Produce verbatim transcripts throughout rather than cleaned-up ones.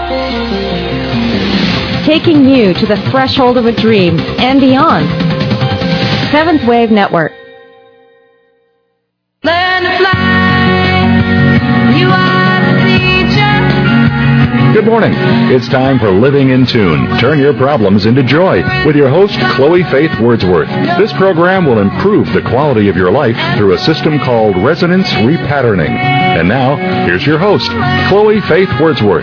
Taking you to the threshold of a dream and beyond. Seventh Wave Network. Learn to fly. You are the teacher. Good morning. It's time for Living in Tune. Turn your problems into joy with your host, Chloe Faith Wordsworth. This program will improve the quality of your life through a system called resonance repatterning. And now, here's your host, Chloe Faith Wordsworth.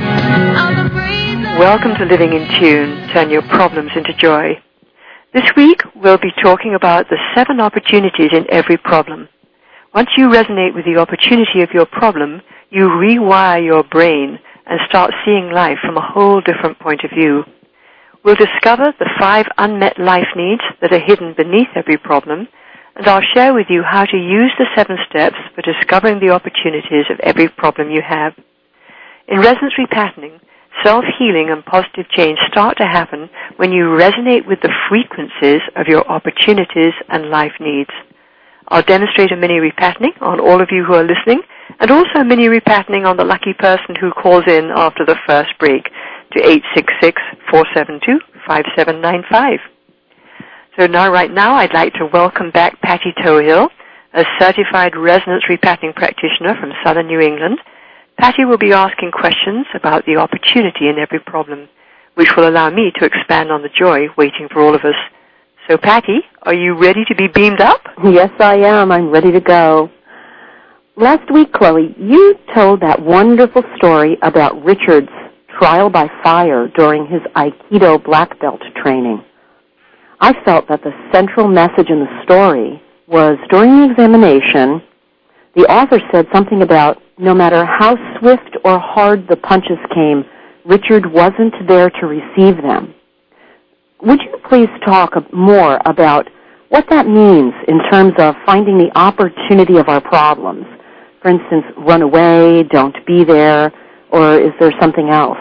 Welcome to Living in Tune. Turn your problems into joy. This week, we'll be talking about the seven opportunities in every problem. Once you resonate with the opportunity of your problem, you rewire your brain and start seeing life from a whole different point of view. We'll discover the five unmet life needs that are hidden beneath every problem, and I'll share with you how to use the seven steps for discovering the opportunities of every problem you have. In resonance repatterning, self-healing and positive change start to happen when you resonate with the frequencies of your opportunities and life needs. I'll demonstrate a mini repatterning on all of you who are listening, and also a mini repatterning on the lucky person who calls in after the first break to eight six six, four seven two, five seven nine five. So now, right now, I'd like to welcome back Patty Tohill, a certified resonance repatterning practitioner from Southern New England. Patty will be asking questions about the opportunity in every problem, which will allow me to expand on the joy waiting for all of us. So, Patty, are you ready to be beamed up? Yes, I am. I'm ready to go. Last week, Chloe, you told that wonderful story about Richard's trial by fire during his Aikido black belt training. I felt that the central message in the story was during the examination, the author said something about no matter how swift or hard the punches came, Richard wasn't there to receive them. Would you please talk more about what that means in terms of finding the opportunity of our problems? For instance, run away, don't be there, or is there something else?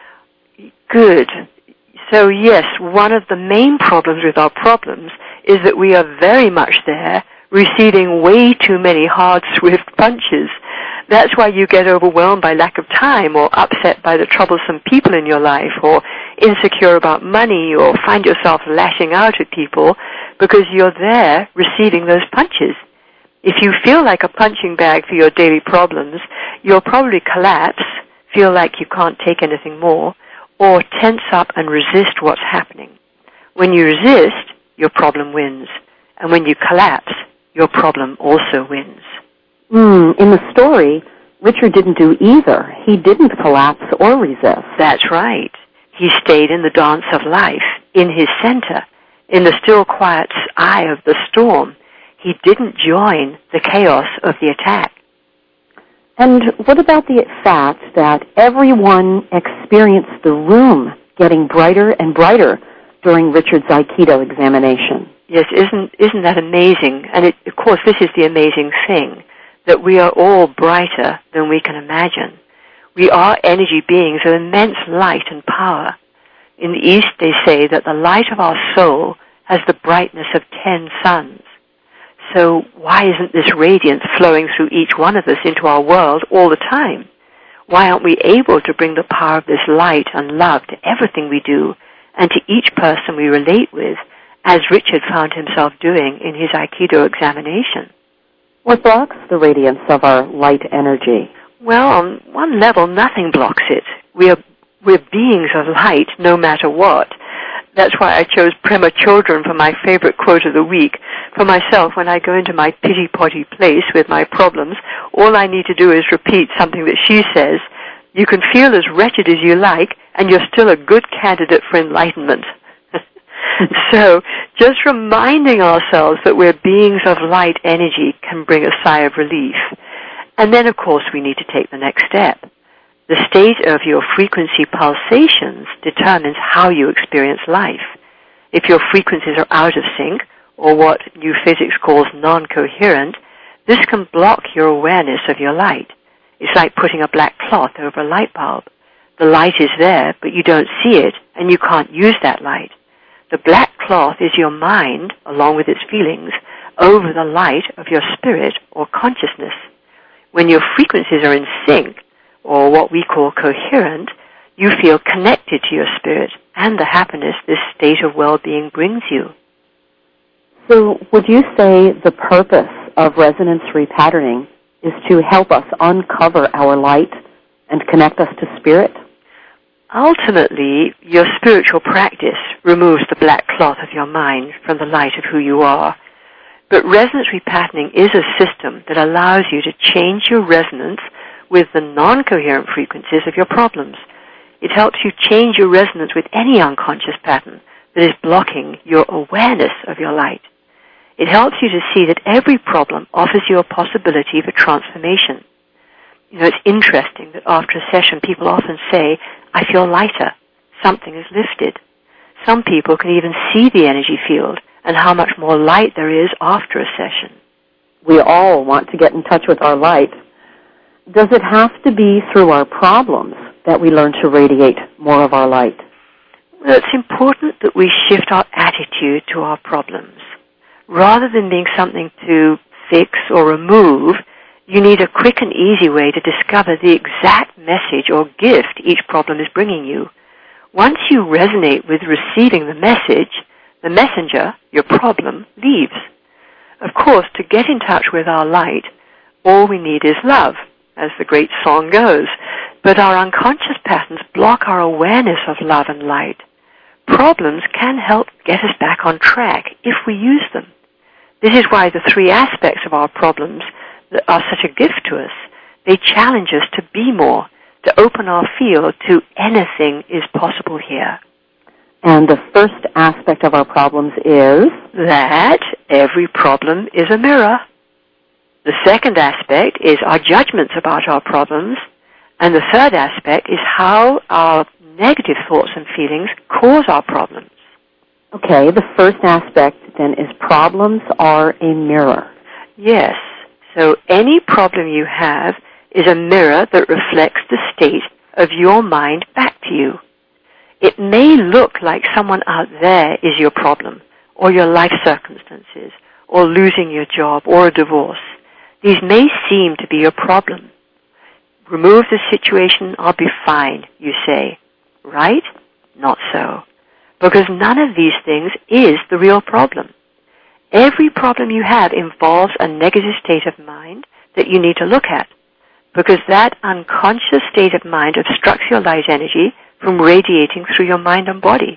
Good. So yes, one of the main problems with our problems is that we are very much there, receiving way too many hard, swift punches. That's why you get overwhelmed by lack of time, or upset by the troublesome people in your life, or insecure about money, or find yourself lashing out at people because you're there receiving those punches. If you feel like a punching bag for your daily problems, you'll probably collapse, feel like you can't take anything more, or tense up and resist what's happening. When you resist, your problem wins. And when you collapse, your problem also wins. Mm, in the story, Richard didn't do either. He didn't collapse or resist. That's right. He stayed in the dance of life, in his center, in the still quiet eye of the storm. He didn't join the chaos of the attack. And what about the fact that everyone experienced the room getting brighter and brighter during Richard's Aikido examination? Yes, isn't isn't that amazing? And it, of course, this is the amazing thing, that we are all brighter than we can imagine. We are energy beings of immense light and power. In the East, they say that the light of our soul has the brightness of ten suns. So why isn't this radiance flowing through each one of us into our world all the time? Why aren't we able to bring the power of this light and love to everything we do and to each person we relate with, as Richard found himself doing in his Aikido examination? What blocks the radiance of our light energy? Well, on one level, nothing blocks it. We are we're beings of light no matter what. That's why I chose Prema Children for my favorite quote of the week. For myself, when I go into my pity-potty place with my problems, all I need to do is repeat something that she says. You can feel as wretched as you like, and you're still a good candidate for enlightenment. So, just reminding ourselves that we're beings of light energy can bring a sigh of relief. And then, of course, we need to take the next step. The state of your frequency pulsations determines how you experience life. If your frequencies are out of sync, or what new physics calls non-coherent, this can block your awareness of your light. It's like putting a black cloth over a light bulb. The light is there, but you don't see it, and you can't use that light. The black cloth is your mind, along with its feelings, over the light of your spirit or consciousness. When your frequencies are in sync, or what we call coherent, You feel connected to your spirit and the happiness this state of well-being brings you. So would you say the purpose of resonance repatterning is to help us uncover our light and connect us to spirit? Ultimately, your spiritual practice removes the black cloth of your mind from the light of who you are. But resonance repatterning is a system that allows you to change your resonance with the non-coherent frequencies of your problems. It helps you change your resonance with any unconscious pattern that is blocking your awareness of your light. It helps you to see that every problem offers you a possibility for transformation. You know, it's interesting that after a session, people often say, I feel lighter. Something is lifted. Some people can even see the energy field and how much more light there is after a session. We all want to get in touch with our light. Does it have to be through our problems that we learn to radiate more of our light? Well, it's important that we shift our attitude to our problems. Rather than being something to fix or remove, you need a quick and easy way to discover the exact message or gift each problem is bringing you. Once you resonate with receiving the message, the messenger, your problem, leaves. Of course, to get in touch with our light, all we need is love, as the great song goes. But our unconscious patterns block our awareness of love and light. Problems can help get us back on track if we use them. This is why the three aspects of our problems are such a gift to us. They challenge us to be more, to open our field to anything is possible here. And the first aspect of our problems is? That every problem is a mirror. The second aspect is our judgments about our problems. And the third aspect is how our negative thoughts and feelings cause our problems. Okay, the first aspect then is problems are a mirror. Yes. So any problem you have is a mirror that reflects the state of your mind back to you. It may look like someone out there is your problem, or your life circumstances, or losing your job, or a divorce. These may seem to be your problem. Remove the situation, I'll be fine, you say. Right? Not so. Because none of these things is the real problem. Every problem you have involves a negative state of mind that you need to look at, because that unconscious state of mind obstructs your light energy from radiating through your mind and body.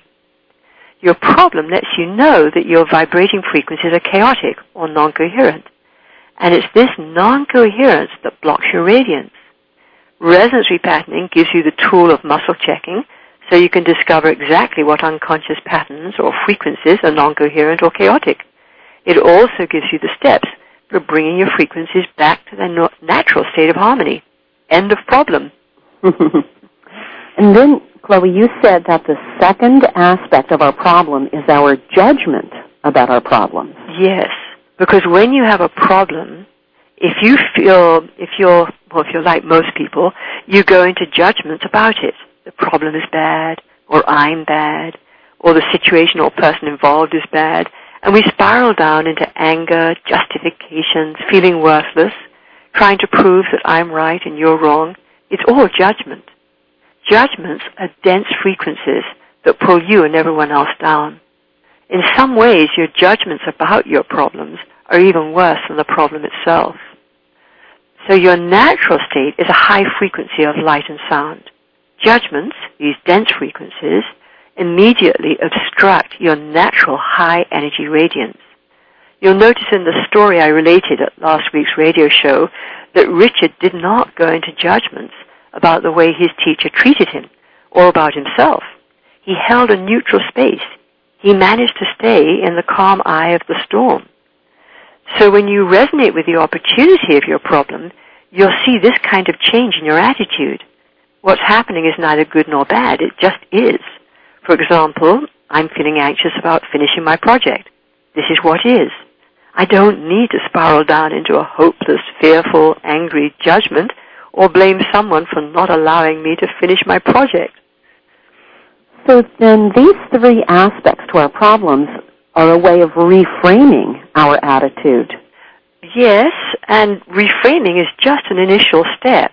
Your problem lets you know that your vibrating frequencies are chaotic or non-coherent, and it's this non-coherence that blocks your radiance. Resonance repatterning gives you the tool of muscle checking, so you can discover exactly what unconscious patterns or frequencies are non-coherent or chaotic. It also gives you the steps for bringing your frequencies back to their natural state of harmony. End of problem. And then, Chloe, you said that the second aspect of our problem is our judgment about our problems. Yes, because when you have a problem, if you feel, if you're, well, if you're like most people, you go into judgments about it. The problem is bad, or I'm bad, or the situation or person involved is bad, and we spiral down into anger, justifications, feeling worthless, trying to prove that I'm right and you're wrong. It's all judgment. Judgments are dense frequencies that pull you and everyone else down. In some ways, your judgments about your problems are even worse than the problem itself. So your natural state is a high frequency of light and sound. Judgments, these dense frequencies, immediately obstruct your natural high energy radiance. You'll notice in the story I related at last week's radio show that Richard did not go into judgments about the way his teacher treated him or about himself. He held a neutral space. He managed to stay in the calm eye of the storm. So when you resonate with the opportunity of your problem, you'll see this kind of change in your attitude. What's happening is neither good nor bad. It just is. For example, I'm feeling anxious about finishing my project. This is what is. I don't need to spiral down into a hopeless, fearful, angry judgment or blame someone for not allowing me to finish my project. So then these three aspects to our problems are a way of reframing our attitude. Yes, and reframing is just an initial step.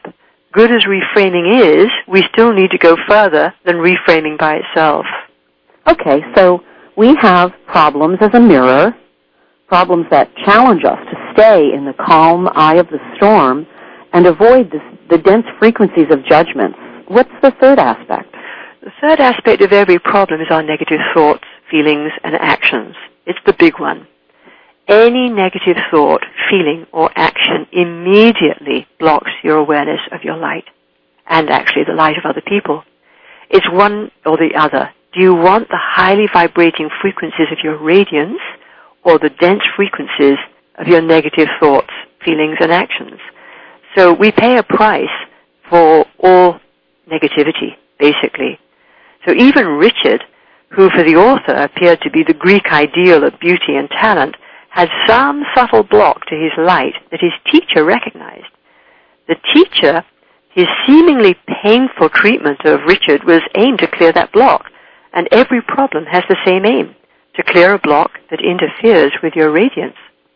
good as reframing is, we still need to go further than reframing by itself. Okay, so we have problems as a mirror, problems that challenge us to stay in the calm eye of the storm and avoid this, the dense frequencies of judgments. What's the third aspect? The third aspect of every problem is our negative thoughts, feelings, and actions. It's the big one. Any negative thought, feeling, or action immediately blocks your awareness of your light, and actually the light of other people. It's one or the other. Do you want the highly vibrating frequencies of your radiance or the dense frequencies of your negative thoughts, feelings, and actions? So we pay a price for all negativity, basically. So even Richard, who for the author appeared to be the Greek ideal of beauty and talent, had some subtle block to his light that his teacher recognized. The teacher, his seemingly painful treatment of Richard was aimed to clear that block, and every problem has the same aim, to clear a block that interferes with your radiance.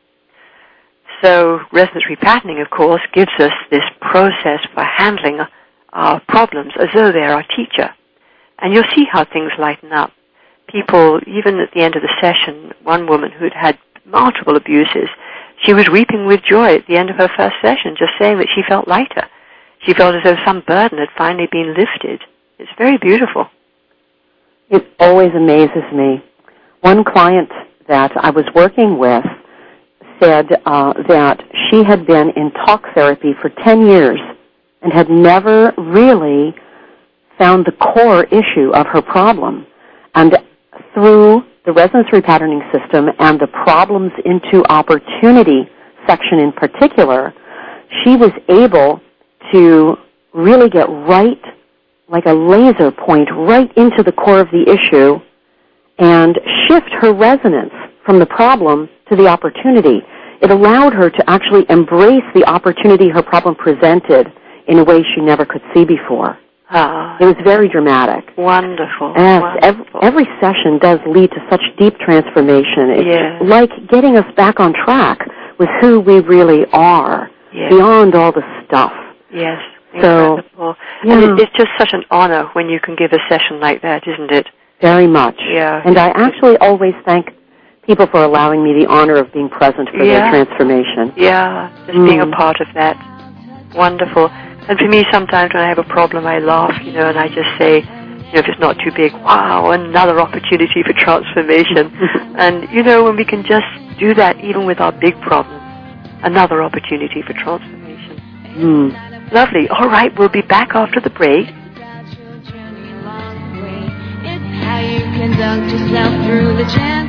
So resonance repatterning, of course, gives us this process for handling our problems as though they're our teacher. And you'll see how things lighten up. People, even at the end of the session, one woman who'd had multiple abuses, she was weeping with joy at the end of her first session, just saying that she felt lighter. She felt as though some burden had finally been lifted. It's very beautiful. It always amazes me. One client that I was working with said uh, that she had been in talk therapy for ten years and had never really found the core issue of her problem. And through the resonance repatterning system and the problems into opportunity section in particular, she was able to really get right, like a laser point, right into the core of the issue and shift her resonance from the problem to the opportunity. It allowed her to actually embrace the opportunity her problem presented in a way she never could see before. Ah, it was very dramatic. Wonderful. Yes, wonderful. Every, every session does lead to such deep transformation. It's yes. like getting us back on track with who we really are, yes. beyond all the stuff. Yes, so, incredible. Yeah. And it, it's just such an honor when you can give a session like that, isn't it? Very much. Yeah. And I actually always thank people for allowing me the honor of being present for yeah. their transformation. Yeah, just mm. being a part of that. Wonderful. And for me, sometimes when I have a problem, I laugh, you know, and I just say, you know, if it's not too big, wow, another opportunity for transformation. And, you know, when we can just do that even with our big problems, another opportunity for transformation. Mm. Lovely. All right, we'll be back after the break. How you conduct yourself through the chances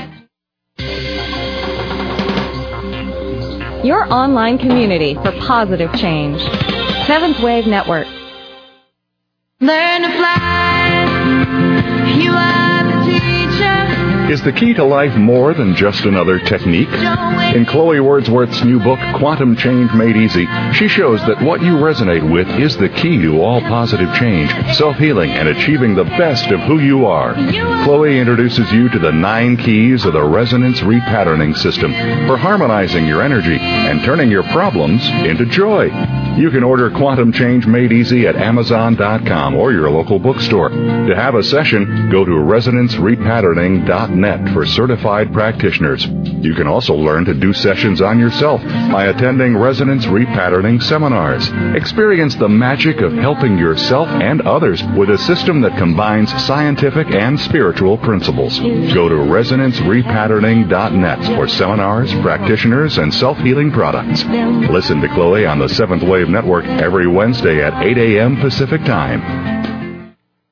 that Your online community for positive change. Seventh Wave Network. learn to fly. You are the teacher. Is the key to life more than just another technique? In Chloe Wordsworth's new book, Quantum Change Made Easy, she shows that what you resonate with is the key to all positive change, self-healing, and achieving the best of who you are. Chloe introduces you to the nine keys of the resonance repatterning system for harmonizing your energy and turning your problems into joy. You can order Quantum Change Made Easy at Amazon dot com or your local bookstore. To have a session, go to resonance repatterning dot net for certified practitioners. You can also learn to do sessions on yourself by attending Resonance Repatterning seminars. Experience the magic of helping yourself and others with a system that combines scientific and spiritual principles. Go to resonance repatterning dot net for seminars, practitioners, and self-healing products. Listen to Chloe on the Seventh Wave Network every Wednesday at eight a.m. Pacific Time.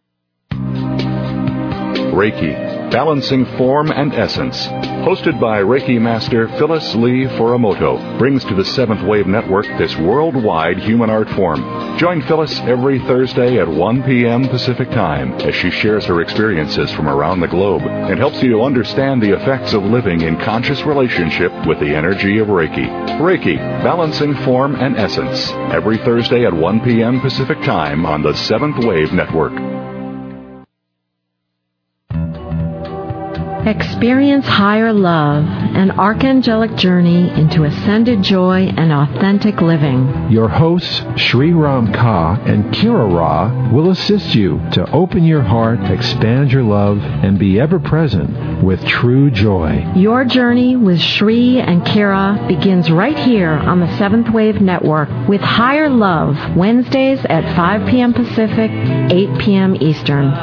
Reiki, Balancing Form and Essence, hosted by Reiki Master Phyllis Lee Furamoto, brings to the Seventh Wave Network this worldwide human art form. Join Phyllis every Thursday at one p.m. Pacific Time as she shares her experiences from around the globe and helps you to understand the effects of living in conscious relationship with the energy of Reiki. Reiki, Balancing Form and Essence, every Thursday at one p.m. Pacific Time on the Seventh Wave Network. Experience higher love, an archangelic journey into ascended joy and authentic living. Your hosts, Sri Ram Ka and Kira Ra, will assist you to open your heart, expand your love, and be ever present with true joy. Your journey with Sri and Kira begins right here on the Seventh Wave Network with Higher Love, Wednesdays at five p.m. Pacific, eight p.m. Eastern.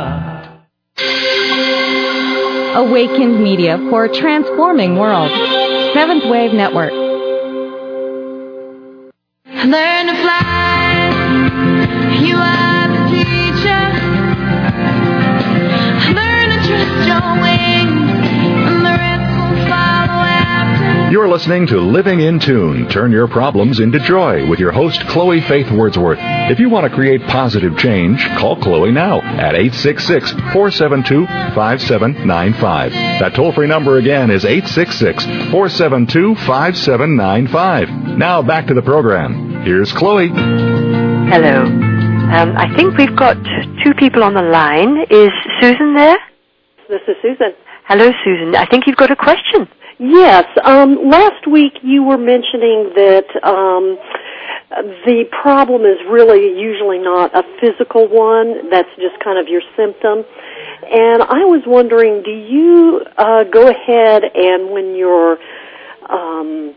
Awakened Media for a transforming world. Seventh Wave Network. Learn to fly. You are the teacher. Learn to trust your wings, and the rest will follow after. You're listening to Living in Tune. Turn your problems into joy with your host, Chloe Faith Wordsworth. If you want to create positive change, call Chloe now at eight six six, four seven two, five seven nine five. That toll-free number again is eight six six, four seven two, five seven nine five. Now back to the program. Here's Chloe. Hello. Um, I think we've got two people on the line. Is Susan there? This is Susan. Hello, Susan. I think you've got a question. Yes. Um, last week you were mentioning that um, the problem is really usually not a physical one. That's just kind of your symptom. And I was wondering, do you uh, go ahead and when you're um,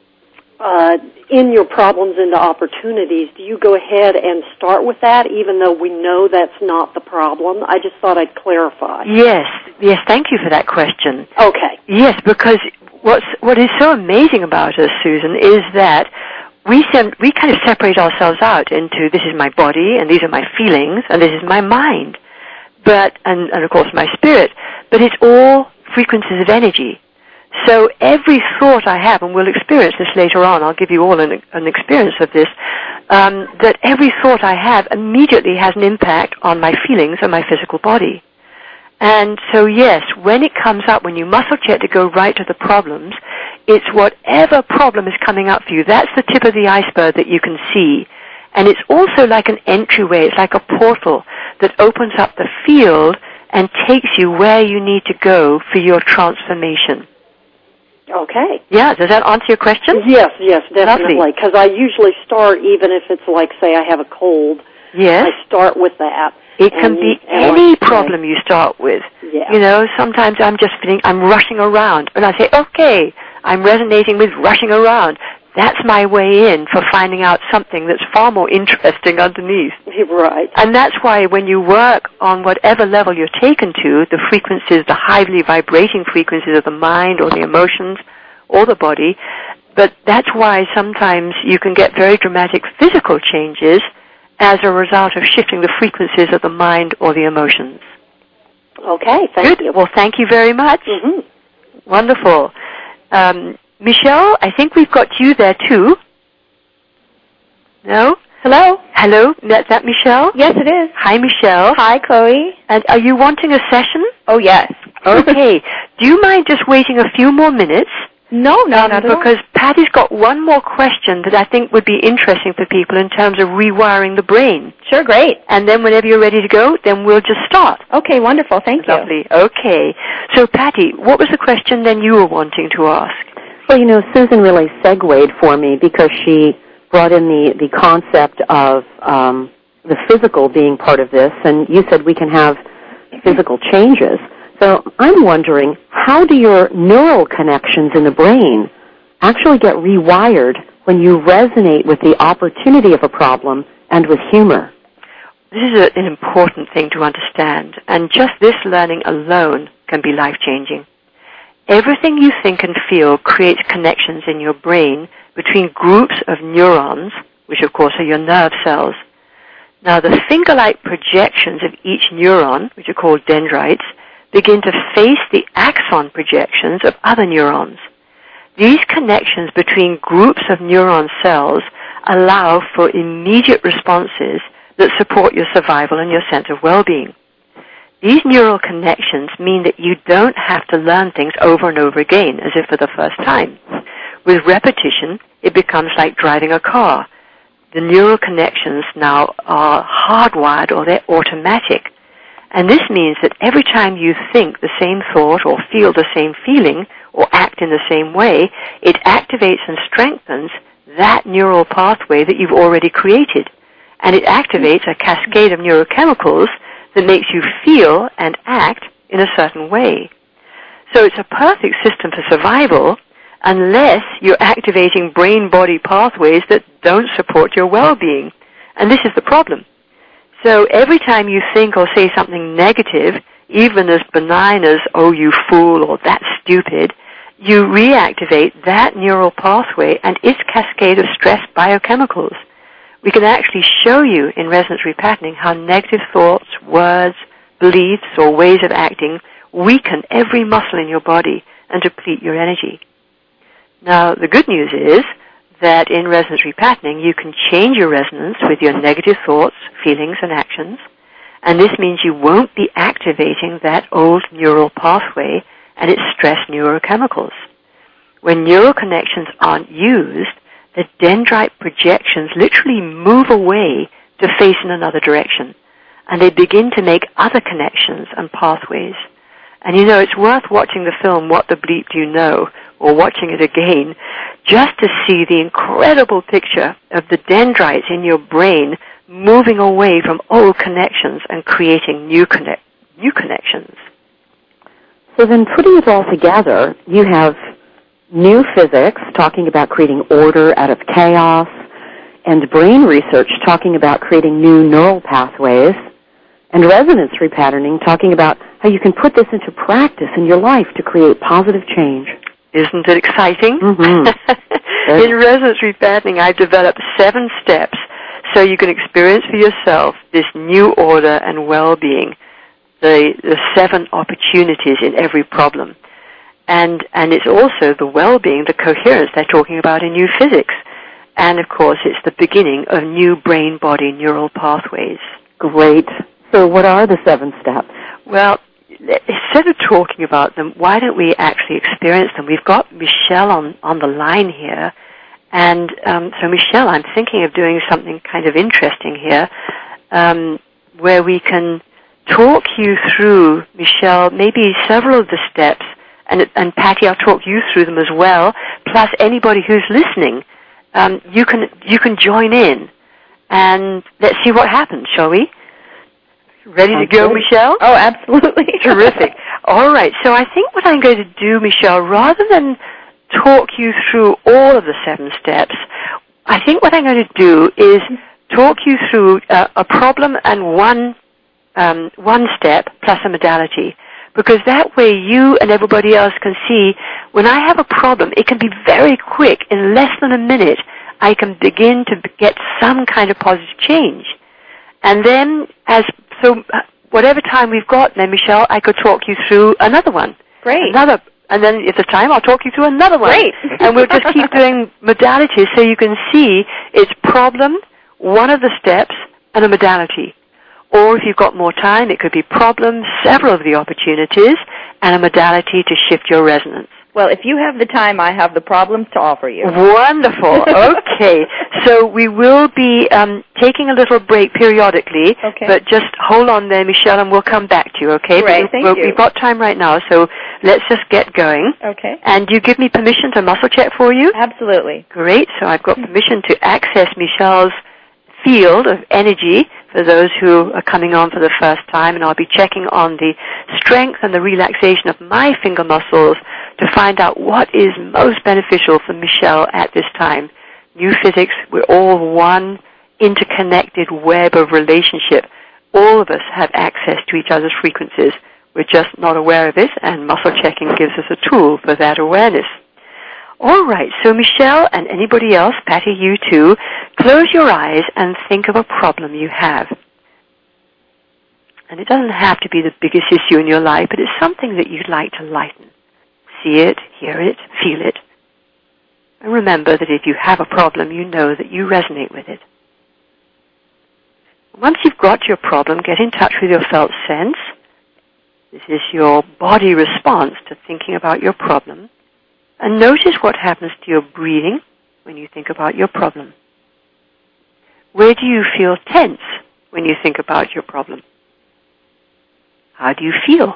uh, in your problems into opportunities, do you go ahead and start with that even though we know that's not the problem? I just thought I'd clarify. Yes. Yes, thank you for that question. Okay. Yes, because what's, what is so amazing about us, Susan, is that we sem- we kind of separate ourselves out into this is my body and these are my feelings and this is my mind, but and, and of course my spirit, but it's all frequencies of energy. So every thought I have, and we'll experience this later on, I'll give you all an, an experience of this, um, that every thought I have immediately has an impact on my feelings and my physical body. And so, yes, when it comes up, when you muscle check to go right to the problems, it's whatever problem is coming up for you. That's the tip of the iceberg that you can see. And it's also like an entryway. It's like a portal that opens up the field and takes you where you need to go for your transformation. Okay. Yeah, does that answer your question? Yes, yes, definitely. Because I usually start, even if it's like, say, I have a cold. Yes. I start with that. It can and, be and any like, problem you start with. Yeah. You know, sometimes I'm just feeling, I'm rushing around. And I say, okay, I'm resonating with rushing around. That's my way in for finding out something that's far more interesting underneath. Right. And that's why when you work on whatever level you're taken to, the frequencies, the highly vibrating frequencies of the mind or the emotions or the body, but that's why sometimes you can get very dramatic physical changes as a result of shifting the frequencies of the mind or the emotions. Okay, thank Good. you. Well, thank you very much. Mm-hmm. Wonderful. Um, Michelle, I think we've got you there too. No? Hello? Hello? Is that Michelle? Yes, it is. Hi, Michelle. Hi, Chloe. And are you wanting a session? Oh, yes. Okay. Do you mind just waiting a few more minutes? No, no, um, not at all. Because Patty's got one more question that I think would be interesting for people in terms of rewiring the brain. Sure, great. And then whenever you're ready to go, then we'll just start. Okay, wonderful. Thank you. Lovely. Okay. So, Patty, what was the question then you were wanting to ask? Well, you know, Susan really segued for me because she brought in the, the concept of um, the physical being part of this, and you said we can have physical changes. So I'm wondering, how do your neural connections in the brain actually get rewired when you resonate with the opportunity of a problem and with humor? This is a, an important thing to understand, and just this learning alone can be life-changing. Everything you think and feel creates connections in your brain between groups of neurons, which of course are your nerve cells. Now, the finger-like projections of each neuron, which are called dendrites, begin to face the axon projections of other neurons. These connections between groups of neuron cells allow for immediate responses that support your survival and your sense of well-being. These neural connections mean that you don't have to learn things over and over again as if for the first time. With repetition, it becomes like driving a car. The neural connections now are hardwired or they're automatic. And this means that every time you think the same thought or feel the same feeling or act in the same way, it activates and strengthens that neural pathway that you've already created. And it activates a cascade of neurochemicals that makes you feel and act in a certain way. So it's a perfect system for survival unless you're activating brain-body pathways that don't support your well-being. And this is the problem. So every time you think or say something negative, even as benign as, oh, you fool, or that's stupid, you reactivate that neural pathway and its cascade of stress biochemicals. We can actually show you in resonance repatterning how negative thoughts, words, beliefs, or ways of acting weaken every muscle in your body and deplete your energy. Now, the good news is that in resonance repatterning, you can change your resonance with your negative thoughts, feelings, and actions, and this means you won't be activating that old neural pathway and its stress neurochemicals. When neural connections aren't used, the dendrite projections literally move away to face in another direction, and they begin to make other connections and pathways. And you know, it's worth watching the film What the Bleep Do You Know, or watching it again, just to see the incredible picture of the dendrites in your brain moving away from old connections and creating new connect, new connections. So then putting it all together, you have new physics talking about creating order out of chaos, and brain research talking about creating new neural pathways, and resonance repatterning talking about how you can put this into practice in your life to create positive change. Isn't it exciting? Mm-hmm. In resonance repatterning, I've developed seven steps so you can experience for yourself this new order and well-being, the, the seven opportunities in every problem. And, and it's also the well-being, the coherence they're talking about in new physics. And, of course, it's the beginning of new brain-body neural pathways. Great. So what are the seven steps? Well, instead of talking about them, why don't we actually experience them? We've got Michelle on, on the line here. And um, so, Michelle, I'm thinking of doing something kind of interesting here um, where we can talk you through, Michelle, maybe several of the steps. And, and Patty, I'll talk you through them as well, plus anybody who's listening. Um, you can you can join in. And let's see what happens, shall we? Ready to go, Michelle? Oh, absolutely. Terrific. All right. So I think what I'm going to do, Michelle, rather than talk you through all of the seven steps, I think what I'm going to do is talk you through uh, a problem and one um, one step plus a modality. Because that way you and everybody else can see when I have a problem, it can be very quick. In less than a minute, I can begin to get some kind of positive change. And then, as so whatever time we've got, then, Michelle, I could talk you through another one. Great. Another, and then if there's time, I'll talk you through another one. Great. And we'll just keep doing modalities so you can see it's problem, one of the steps, and a modality. Or if you've got more time, it could be problems, several of the opportunities, and a modality to shift your resonance. Well, if you have the time, I have the problems to offer you. Wonderful. Okay. So we will be um, taking a little break periodically, okay. But just hold on there, Michelle, and we'll come back to you, okay? Great, but thank we'll, you. We've got time right now, so let's just get going. Okay. And you give me permission to muscle check for you? Absolutely. Great. So I've got permission to access Michelle's field of energy for those who are coming on for the first time, and I'll be checking on the strength and the relaxation of my finger muscles to find out what is most beneficial for Michelle at this time. New physics, we're all one interconnected web of relationship. All of us have access to each other's frequencies. We're just not aware of it, and muscle checking gives us a tool for that awareness. All right, so Michelle and anybody else, Patty, you too, close your eyes and think of a problem you have. And it doesn't have to be the biggest issue in your life, but it's something that you'd like to lighten. See it, hear it, feel it. And remember that if you have a problem, you know that you resonate with it. Once you've got your problem, get in touch with your felt sense. This is your body response to thinking about your problem. And notice what happens to your breathing when you think about your problem. Where do you feel tense when you think about your problem? How do you feel?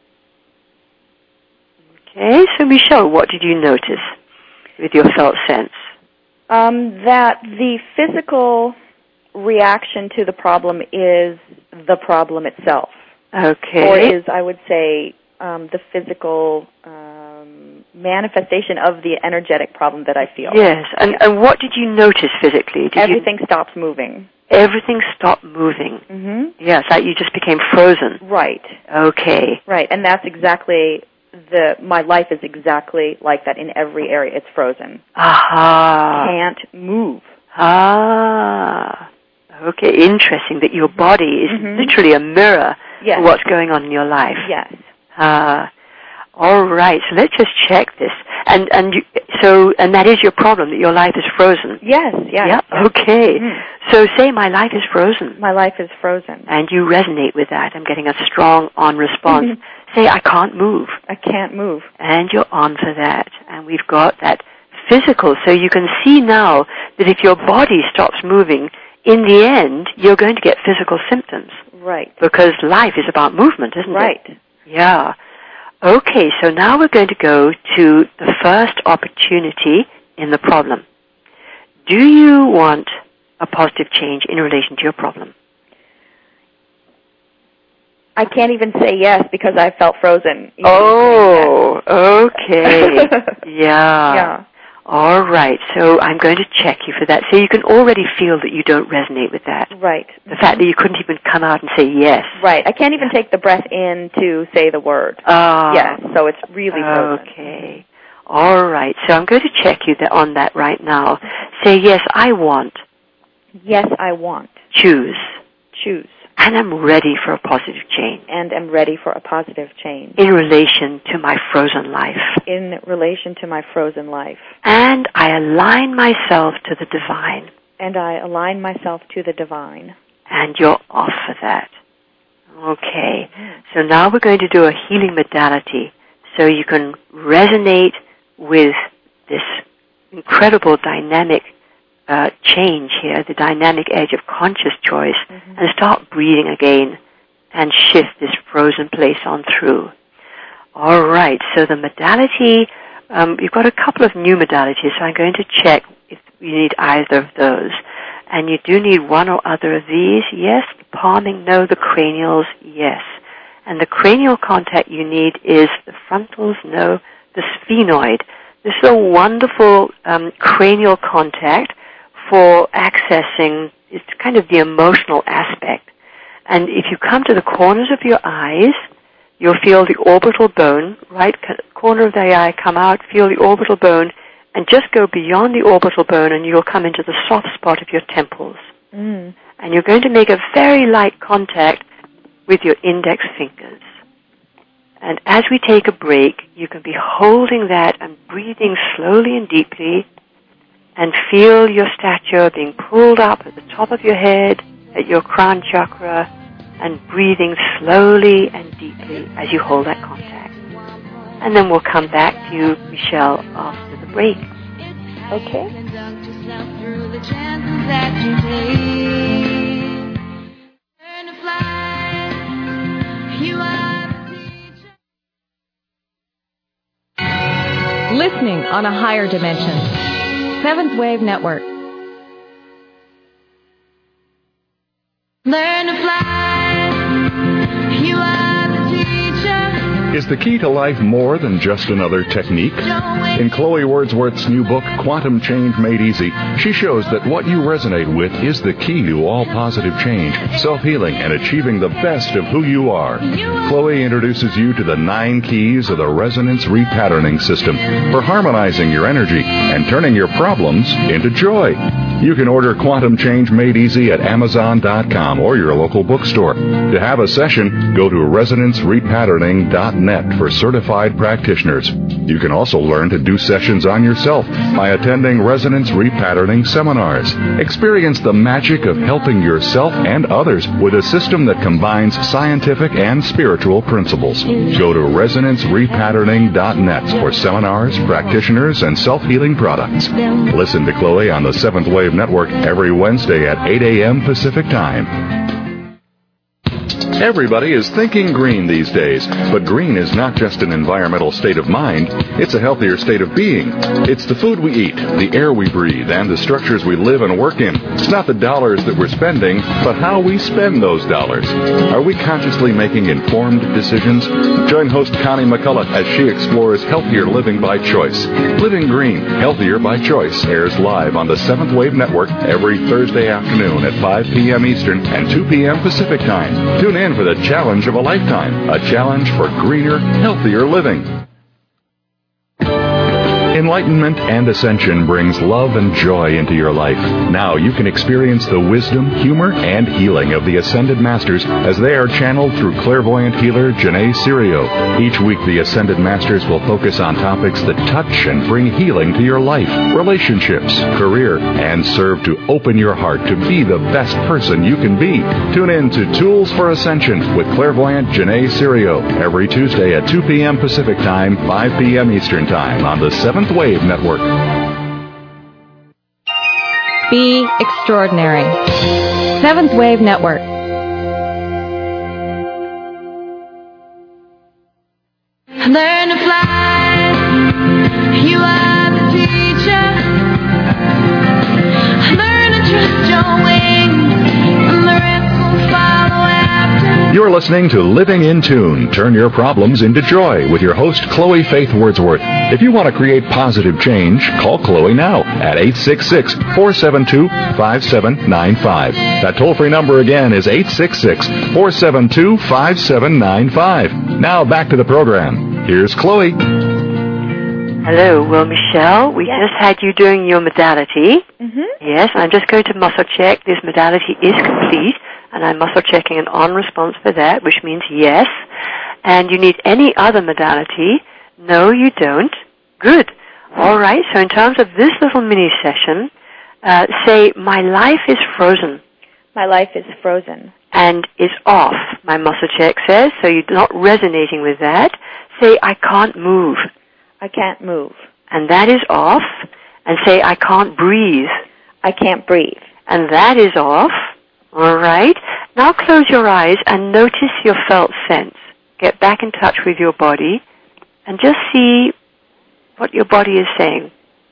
Okay, so Michelle, what did you notice with your felt sense? Um, that the physical reaction to the problem is the problem itself. Okay. Or is, I would say, um, the physical um, manifestation of the energetic problem that I feel. Yes, and, and what did you notice physically? Did Everything you, stops moving. Everything stopped moving. Mm-hmm. Yes, like you just became frozen. Right. Okay. Right, and that's exactly the, my life is exactly like that in every area. It's frozen. Aha. Can't move. Ah. Okay, interesting that your body is mm-hmm. literally a mirror yes. for what's going on in your life. Yes. Ah. All right, so let's just check this. And and you, so and that is your problem, that your life is frozen. Yes, yes. Yep. yes. Okay. Mm-hmm. So say my life is frozen. My life is frozen. And you resonate with that. I'm getting a strong on response. Mm-hmm. Say I can't move. I can't move. And you're on for that. And we've got that physical. So you can see now that if your body stops moving, in the end, you're going to get physical symptoms. Right. Because life is about movement, isn't right. it? Right. Yeah. Okay, so now we're going to go to the first opportunity in the problem. Do you want a positive change in relation to your problem? I can't even say yes because I felt frozen. Oh, okay. yeah. Yeah. All right, so I'm going to check you for that. So you can already feel that you don't resonate with that. Right. The fact that you couldn't even come out and say yes. Right. I can't even take the breath in to say the word. Oh. Yes, so it's really frozen. Okay. All right, so I'm going to check you on that right now. Say, yes, I want. Yes, I want. Choose. Choose. And I'm ready for a positive change. And am ready for a positive change. In relation to my frozen life. In relation to my frozen life. And I align myself to the divine. And I align myself to the divine. And you're off for that. Okay. So now we're going to do a healing modality so you can resonate with this incredible dynamic Uh, change here, the dynamic edge of conscious choice, mm-hmm. and start breathing again and shift this frozen place on through. All right, so the modality, um, you've got a couple of new modalities, so I'm going to check if you need either of those. And you do need one or other of these, yes. The palming, no. The cranials, yes. And the cranial contact you need is the frontals, no. The sphenoid. This is a wonderful um, cranial contact for accessing, it's kind of the emotional aspect. And if you come to the corners of your eyes, you'll feel the orbital bone, right corner of the eye, come out, feel the orbital bone, and just go beyond the orbital bone and you'll come into the soft spot of your temples. Mm. And you're going to make a very light contact with your index fingers. And as we take a break, you can be holding that and breathing slowly and deeply, and feel your stature being pulled up at the top of your head, at your crown chakra, and breathing slowly and deeply as you hold that contact. And then we'll come back to you, Michelle, after the break. Okay. Listening on a higher dimension. Seventh Wave Network. Learn to fly. You are the teacher. Is the key to life more than just another technique? In Chloe Wordsworth's new book, Quantum Change Made Easy, she shows that what you resonate with is the key to all positive change, self-healing, and achieving the best of who you are. Chloe introduces you to the nine keys of the resonance repatterning system for harmonizing your energy and turning your problems into joy. You can order Quantum Change Made Easy at Amazon dot com or your local bookstore. To have a session, go to resonance repatterning dot net for certified practitioners. You can also learn to do sessions on yourself by attending Resonance Repatterning seminars. Experience the magic of helping yourself and others with a system that combines scientific and spiritual principles. Go to resonance repatterning dot net for seminars, practitioners, and self-healing products. Listen to Chloe on the Seventh Wave Network every Wednesday at eight a.m. Pacific Time. Everybody is thinking green these days, but green is not just an environmental state of mind, it's a healthier state of being. It's the food we eat, the air we breathe, and the structures we live and work in. It's not the dollars that we're spending, but how we spend those dollars. Are we consciously making informed decisions? Join host Connie McCullough as she explores healthier living by choice. Living Green, Healthier by Choice airs live on the Seventh Wave Network every Thursday afternoon at five p.m. Eastern and two p.m. Pacific Time. Tune in for the challenge of a lifetime, a challenge for greener, healthier living. Enlightenment and ascension brings love and joy into your life. Now you can experience the wisdom, humor, and healing of the Ascended Masters as they are channeled through clairvoyant healer Janae Serio. Each week, the Ascended Masters will focus on topics that touch and bring healing to your life, relationships, career, and serve to open your heart to be the best person you can be. Tune in to Tools for Ascension with clairvoyant Janae Serio every Tuesday at two p.m. Pacific Time, five p.m. Eastern Time on the Seventh Wave Network. Be extraordinary. Seventh Wave Network. Learn to fly. You are the teacher. Learn to trust your wings, and the rest will follow after. You're listening to Living in Tune. Turn your problems into joy with your host, Chloe Faith Wordsworth. If you want to create positive change, call Chloe now at eight six six, four seven two, five seven nine five. That toll-free number again is eight six six, four seven two, five seven nine five. Now back to the program. Here's Chloe. Hello. Well, Michelle, we Yes. just had you doing your modality. Mm-hmm. Yes, I'm just going to muscle check. This modality is complete, and I'm muscle checking an on response for that, which means yes. And you need any other modality? No, you don't. Good. All right, so in terms of this little mini session, uh, say, my life is frozen. My life is frozen. And is off, my muscle check says, so you're not resonating with that. Say, I can't move. I can't move. And that is off. And say, I can't breathe. I can't breathe. And that is off. All right. Now close your eyes and notice your felt sense. Get back in touch with your body and just see what your body is saying.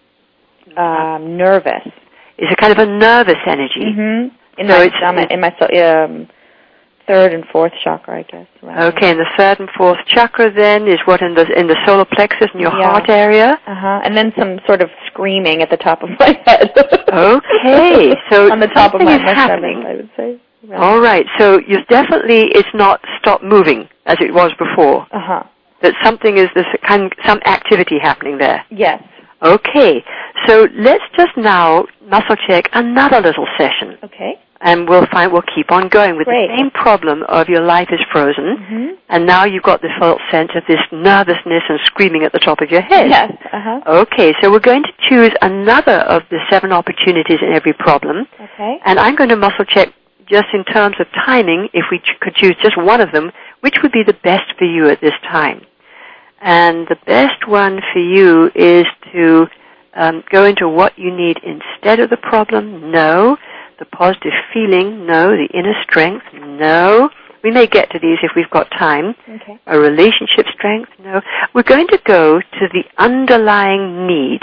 Um, nervous. It's a kind of a nervous energy. Mm-hmm. In So my it's- stomach, in my so- um, third and fourth chakra, I guess. Right. Okay, and the third and fourth chakra then is what in the in the solar plexus in your Yeah. heart area. Uh huh. And then some sort of screaming at the top of my head. Okay, so on the top of something my, is my happening. seventh, I would say. Right. All right, so you definitely it's not stopped moving as it was before. Uh huh. That something is there's a kind some activity happening there. Yes. Okay, so let's just now muscle check another little session, Okay. and we'll find we'll keep on going with Great. the same problem of your life is frozen, Mm-hmm. and now you've got the felt sense of this nervousness and screaming at the top of your head. Yes. Uh huh. Okay, so we're going to choose another of the seven opportunities in every problem, Okay. and I'm going to muscle check just in terms of timing, if we ch- could choose just one of them, which would be the best for you at this time. And the best one for you is to um, go into what you need instead of the problem. No. The positive feeling. No. The inner strength. No. We may get to these if we've got time. Okay. A relationship strength. No. We're going to go to the underlying need.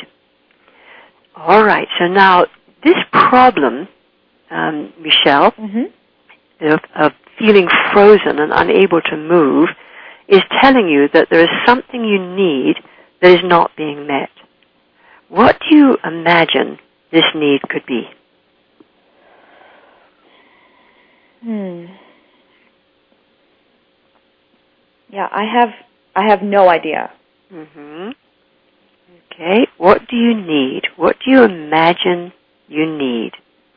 All right. So now this problem, um, Michelle, Mm-hmm. of, of feeling frozen and unable to move, is telling you that there is something you need that is not being met. What do you imagine this need could be? Hmm. Yeah, I have. I have no idea. Mm-hmm. Okay. What do you need? What do you imagine you need?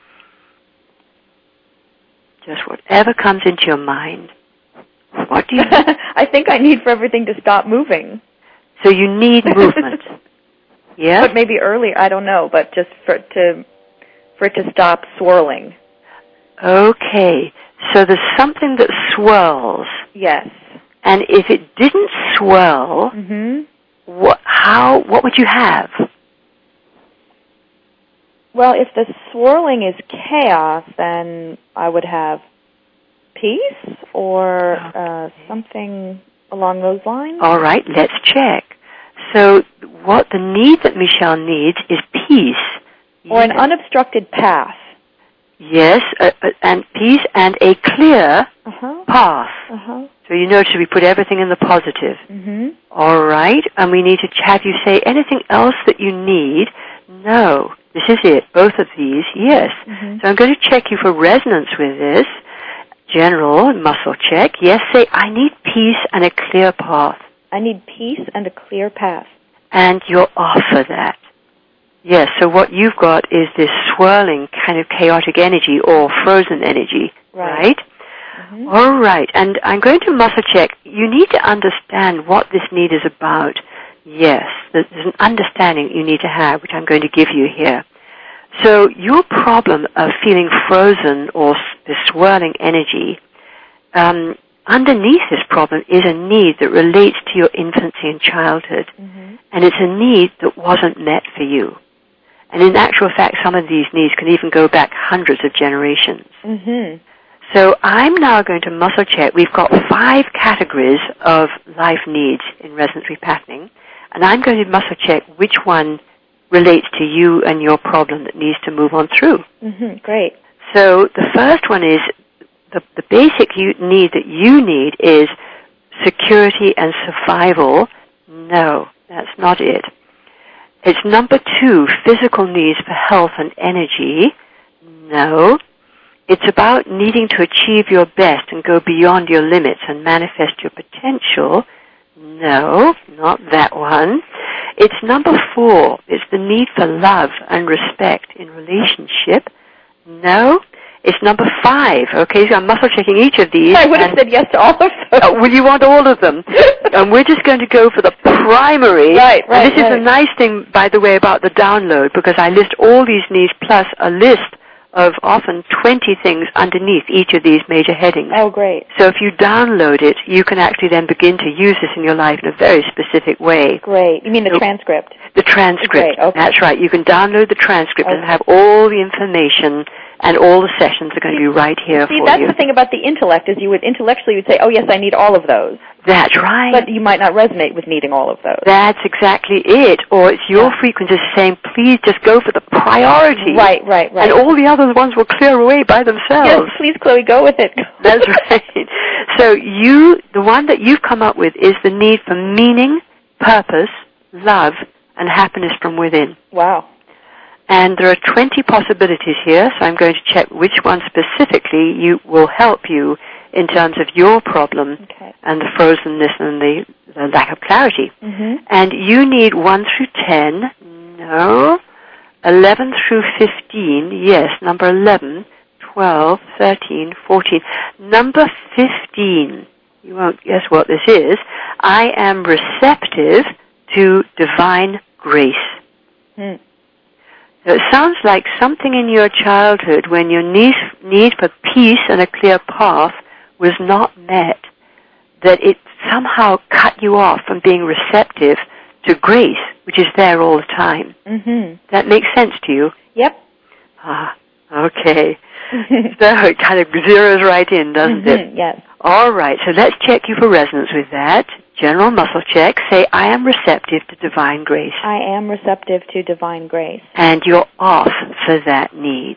Just whatever comes into your mind. What do you need? I think I need for everything to stop moving. So you need movement. Yeah? But maybe earlier, I don't know, but just for it to for it to stop swirling. Okay. So there's something that swirls. Yes. And if it didn't swirl, Mhm. what, how, what would you have? Well, if the swirling is chaos, then I would have peace or uh, something along those lines? All right, let's check. So what the need that Michelle needs is peace. Or yes. an unobstructed path. Yes, uh, uh, and peace and a clear uh-huh. path. Uh-huh. So you notice we put everything in the positive. Mm-hmm. All right, and we need to have you say anything else that you need. No, this is it. Both of these, yes. Mm-hmm. So I'm going to check you for resonance with this. General, muscle check. Yes, say, I need peace and a clear path. I need peace and a clear path. And you're off for that. Yes, so what you've got is this swirling kind of chaotic energy or frozen energy, right? right? Mm-hmm. All right, and I'm going to muscle check. You need to understand what this need is about. Yes, there's an understanding you need to have, which I'm going to give you here. So your problem of feeling frozen or the swirling energy, um, underneath this problem is a need that relates to your infancy and childhood. Mm-hmm. And it's a need that wasn't met for you. And in actual fact, some of these needs can even go back hundreds of generations. Mm-hmm. So I'm now going to muscle check. We've got five categories of life needs in resonance repatterning, and I'm going to muscle check which one relates to you and your problem that needs to move on through. Mm-hmm. Great. So the first one is the, the basic you need that you need is security and survival. No, that's not it. It's number two, physical needs for health and energy. No. It's about needing to achieve your best and go beyond your limits and manifest your potential. No, not that one. It's number four. It's the need for love and respect in relationship. No. It's number five. Okay, so I'm muscle checking each of these. I would have said yes to all of them. Uh, well, you want all of them. And we're just going to go for the primary. Right, right, And this right. is a nice thing, by the way, about the download, because I list all these needs plus a list of often twenty things underneath each of these major headings. Oh, great. So if you download it, you can actually then begin to use this in your life in a very specific way. Great. You mean the So, transcript? The transcript. Great, okay. That's right. You can download the transcript Okay. and have all the information, and all the sessions are going to be right here See, for that's you. the thing about the intellect is you would intellectually you'd say, oh, yes, I need all of those. That's right. But you might not resonate with needing all of those. That's exactly it. Or it's your Yeah. frequency saying, please just go for the priority. Right, right, right. And all the other ones will clear away by themselves. Yes, please, Chloe, go with it. That's right. So you, the one that you've come up with is the need for meaning, purpose, love, and happiness from within. Wow. And there are twenty possibilities here, so I'm going to check which one specifically you will help you in terms of your problem Okay. and the frozenness and the, the lack of clarity. Mm-hmm. And you need one through ten. No. eleven through fifteen. Yes, number eleven, twelve, thirteen, fourteen. Number fifteen. You won't guess what this is. I am receptive to divine grace. Hmm. It sounds like something in your childhood when your need, need for peace and a clear path was not met, that it somehow cut you off from being receptive to grace, which is there all the time. Mm-hmm. That makes sense to you? Yep. Ah, okay. So it kind of zeroes right in, doesn't it? Mm-hmm. Yes. All right, so let's check you for resonance with that. General muscle check. Say, I am receptive to divine grace. I am receptive to divine grace. And you're off for that need.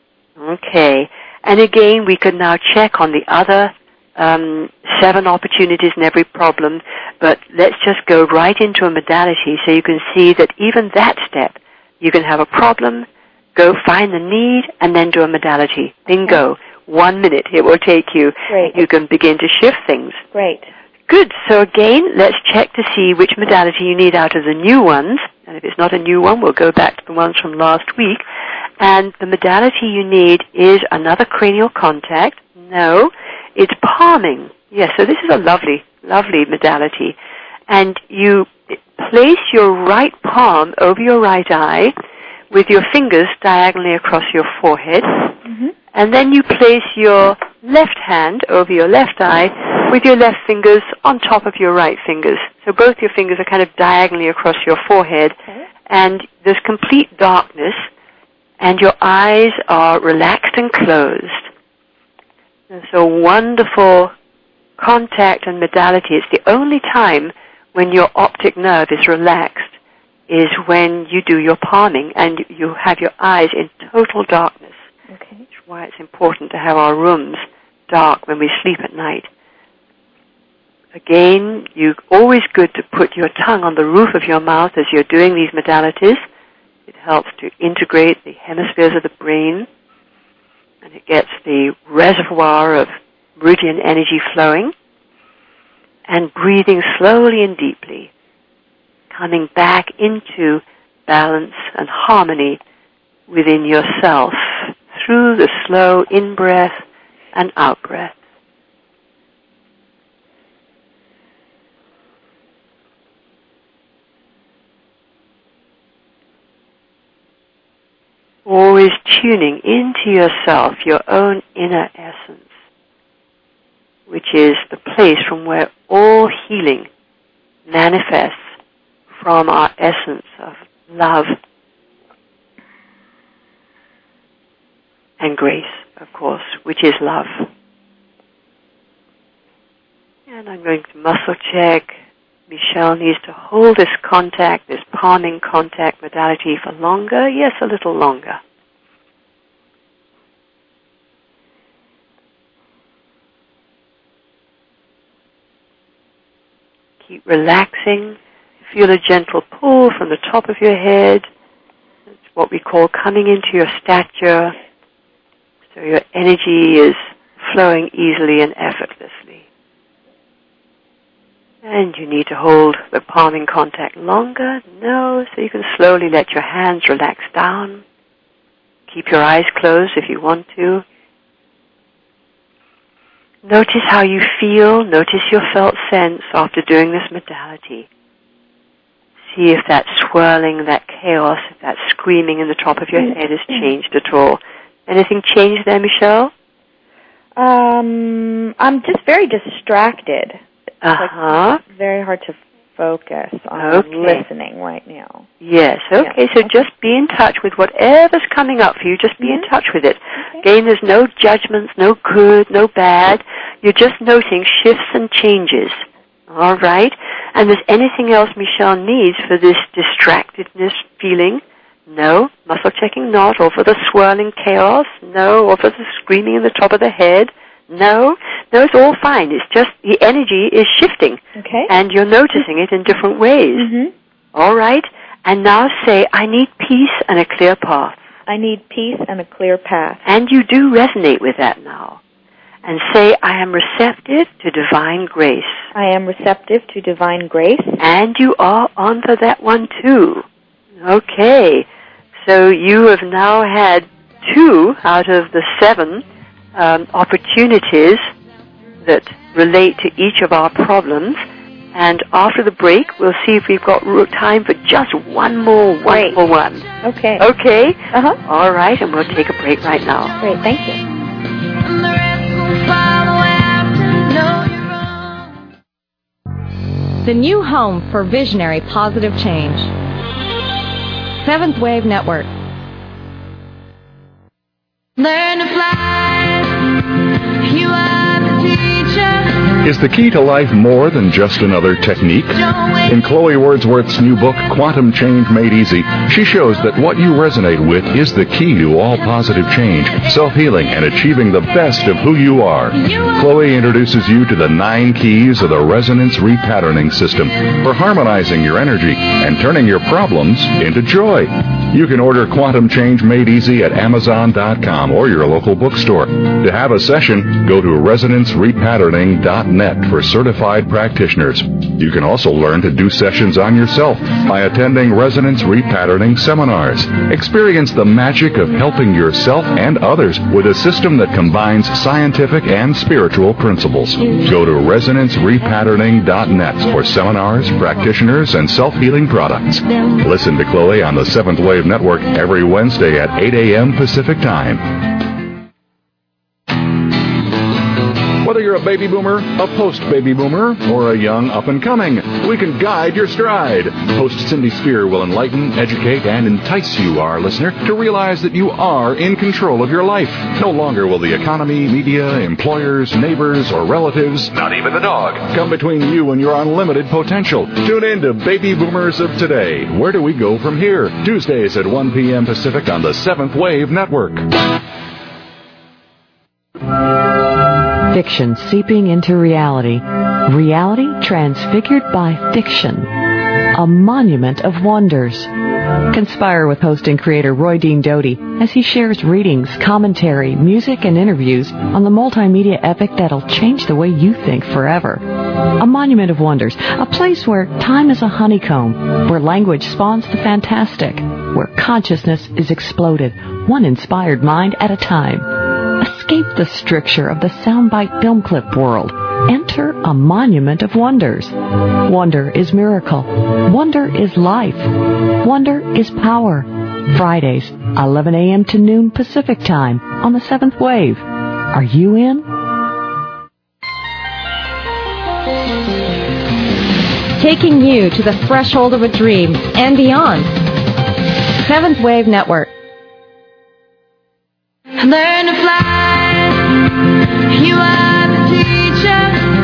Okay. And again, we can now check on the other um, seven opportunities in every problem, but let's just go right into a modality so you can see that even that step, you can have a problem, go find the need, and then do a modality. Bingo. Okay. One minute it will take you. Great. You can begin to shift things. Great. Good. So again, let's check to see which modality you need out of the new ones. And if it's not a new one, we'll go back to the ones from last week. And the modality you need is another cranial contact. No, it's palming. Yes, so this is a lovely, lovely modality. And you place your right palm over your right eye with your fingers diagonally across your forehead. Mm-hmm. And then you place your left hand over your left eye with your left fingers on top of your right fingers. So both your fingers are kind of diagonally across your forehead. Okay. And there's complete darkness, and your eyes are relaxed and closed. It's a wonderful contact and modality. It's the only time when your optic nerve is relaxed is when you do your palming and you have your eyes in total darkness. Okay. Which is why it's important to have our rooms dark when we sleep at night. Again, you're always good to put your tongue on the roof of your mouth as you're doing these modalities. It helps to integrate the hemispheres of the brain, and it gets the reservoir of meridian energy flowing, and breathing slowly and deeply, coming back into balance and harmony within yourself through the slow in-breath and out-breath. Always tuning into yourself, your own inner essence, which is the place from where all healing manifests, from our essence of love and grace, of course, which is love. And I'm going to muscle check. Michelle needs to hold this contact, this palming contact modality for longer. Yes, a little longer. Keep relaxing. Feel a gentle pull from the top of your head. It's what we call coming into your stature. So your energy is flowing easily and effortlessly. And you need to hold the palming contact longer? No, so you can slowly let your hands relax down. Keep your eyes closed if you want to. Notice how you feel. Notice your felt sense after doing this modality. See if that swirling, that chaos, if that screaming in the top of your head has changed at all. Anything changed there, Michelle? Um, I'm just very distracted. Uh-huh. It's like very hard to focus on Okay. listening right now. Yes, okay, Yeah. so just be in touch with whatever's coming up for you. Just be Mhm. in touch with it. Okay. Again, there's no judgments, no good, no bad. You're just noting shifts and changes. All right? And there's anything else Michelle needs for this distractedness feeling? No. Muscle checking, not. Or for the swirling chaos? No. Or for the screaming in the top of the head? No. No, it's all fine. It's just the energy is shifting. Okay. And you're noticing it in different ways. Mm-hmm. All right? And now say, I need peace and a clear path. I need peace and a clear path. And you do resonate with that now. And say, I am receptive to divine grace. I am receptive to divine grace. And you are on for that one too. Okay. So you have now had two out of the seven um, opportunities that relate to each of our problems. And after the break, we'll see if we've got time for just one more wonderful one. Okay. Okay? Uh-huh. All right, and we'll take a break right now. Great, thank you. And the rest will follow after. Know you're wrong. The new home for visionary positive change. Seventh Wave Network. Learn to fly. You are the teacher. Is the key to life more than just another technique? Don't wait. In Chloe Wordsworth's new book, Quantum Change Made Easy, she shows that what you resonate with is the key to all positive change, self-healing, and achieving the best of who you are. Chloe introduces you to the nine keys of the Resonance Repatterning System for harmonizing your energy and turning your problems into joy. You can order Quantum Change Made Easy at Amazon dot com or your local bookstore. To have a session, go to resonance repatterning dot net for certified practitioners. You can also learn to do sessions on yourself by attending Resonance Repatterning seminars. Experience the magic of helping yourself and others with a system that combines scientific and spiritual principles. Go to resonance repatterning dot net for seminars, practitioners, and self-healing products. Listen to Chloe on the Seventh Wave Network every Wednesday at eight a.m. Pacific Time. Whether you're you're a baby boomer, a post-baby boomer, or a young up-and-coming, we can guide your stride. Host Cindy Spear will enlighten, educate, and entice you, our listener, to realize that you are in control of your life. No longer will the economy, media, employers, neighbors, or relatives, not even the dog, come between you and your unlimited potential. Tune in to Baby Boomers of Today. Where do we go from here? Tuesdays at one p.m. Pacific on the Seventh Wave Network. Fiction seeping into reality. Reality transfigured by fiction. A monument of wonders. Conspire with host and creator Roy Dean Doty as he shares readings, commentary, music, and interviews on the multimedia epic that'll change the way you think forever. A monument of wonders, a place where time is a honeycomb, where language spawns the fantastic, where consciousness is exploded, one inspired mind at a time. Escape the stricture of the soundbite film clip world. Enter a monument of wonders. Wonder is miracle. Wonder is life. Wonder is power. Fridays, eleven a.m. to noon Pacific Time on the Seventh Wave. Are you in? Taking you to the threshold of a dream and beyond. Seventh Wave Network. Learn to fly. You are the teacher.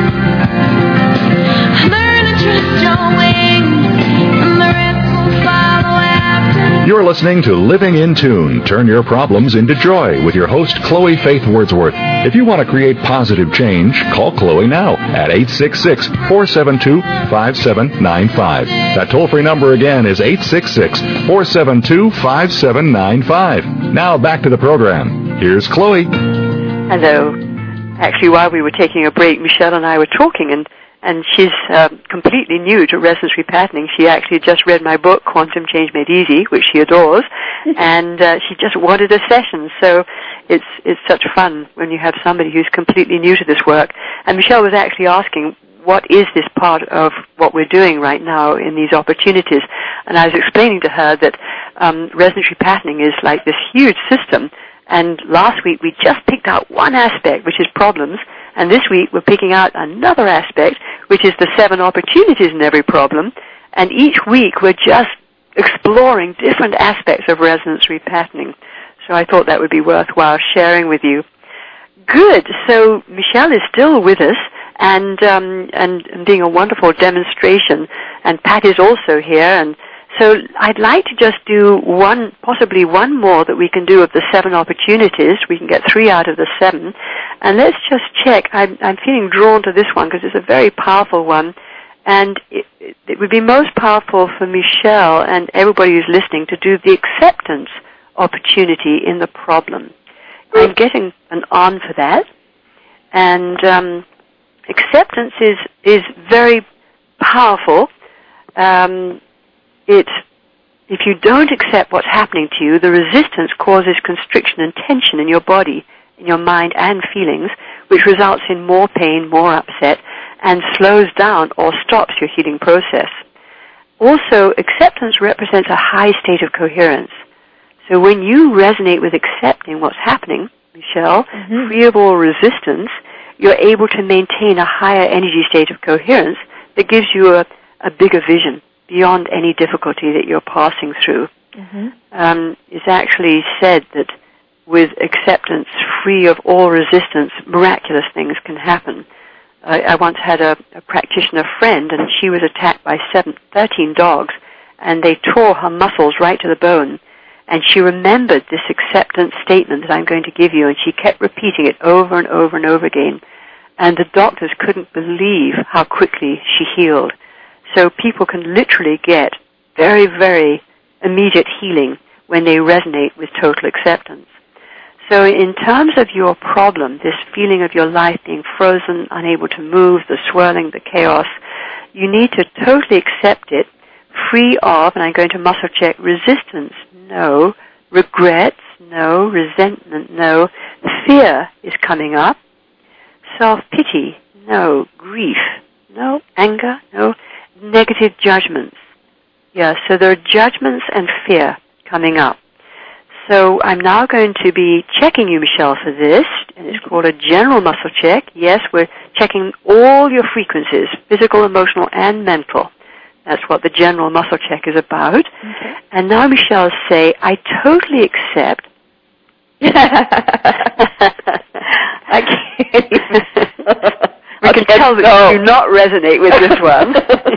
Learn to trust your wings, and the rest will follow after. You're listening to Living in Tune. Turn your problems into joy with your host, Chloe Faith Wordsworth. If you want to create positive change, call Chloe now at eight six six, four seven two, five seven nine five. That toll-free number again is eight six six, four seven two, five seven nine five. Now back to the program. Here's Chloe. Hello. Actually, while we were taking a break, Michelle and I were talking, and, and she's uh, completely new to resonance repatterning. She actually just read my book, Quantum Change Made Easy, which she adores, and uh, she just wanted a session. So it's it's such fun when you have somebody who's completely new to this work. And Michelle was actually asking, what is this part of what we're doing right now in these opportunities? And I was explaining to her that um, resonance repatterning is like this huge system. And last week we just picked out one aspect, which is problems, and this week we're picking out another aspect, which is the seven opportunities in every problem, and each week we're just exploring different aspects of resonance repatterning. So I thought that would be worthwhile sharing with you. Good. So Michelle is still with us, and um, and, and being a wonderful demonstration, and Pat is also here, and so I'd like to just do one, possibly one more that we can do of the seven opportunities. We can get three out of the seven. And let's just check. I'm, I'm feeling drawn to this one because it's a very powerful one. And it, it would be most powerful for Michelle and everybody who's listening to do the acceptance opportunity in the problem. I'm getting an on for that. And um, acceptance is, is very powerful. Um, It, if you don't accept what's happening to you, the resistance causes constriction and tension in your body, in your mind and feelings, which results in more pain, more upset, and slows down or stops your healing process. Also, acceptance represents a high state of coherence. So when you resonate with accepting what's happening, Michelle, mm-hmm. free of all resistance, you're able to maintain a higher energy state of coherence that gives you a, a bigger vision beyond any difficulty that you're passing through. Mm-hmm. Um, it's actually said that with acceptance, free of all resistance, miraculous things can happen. I, I once had a, a practitioner friend, and she was attacked by seven, thirteen dogs, and they tore her muscles right to the bone. And she remembered this acceptance statement that I'm going to give you, and she kept repeating it over and over and over again. And the doctors couldn't believe how quickly she healed. So people can literally get very, very immediate healing when they resonate with total acceptance. So in terms of your problem, this feeling of your life being frozen, unable to move, the swirling, the chaos, you need to totally accept it, free of, and I'm going to muscle check, resistance, no, regrets, no, resentment, no, fear is coming up, self-pity, no, grief, no, anger, no, negative judgments. Yeah, so there are judgments and fear coming up. So I'm now going to be checking you, Michelle, for this, and it's called a general muscle check. Yes, we're checking all your frequencies, physical, emotional, and mental. That's what the general muscle check is about. Okay. And now, Michelle, say, I totally accept. I can't even. We can tell that you do not resonate with this one.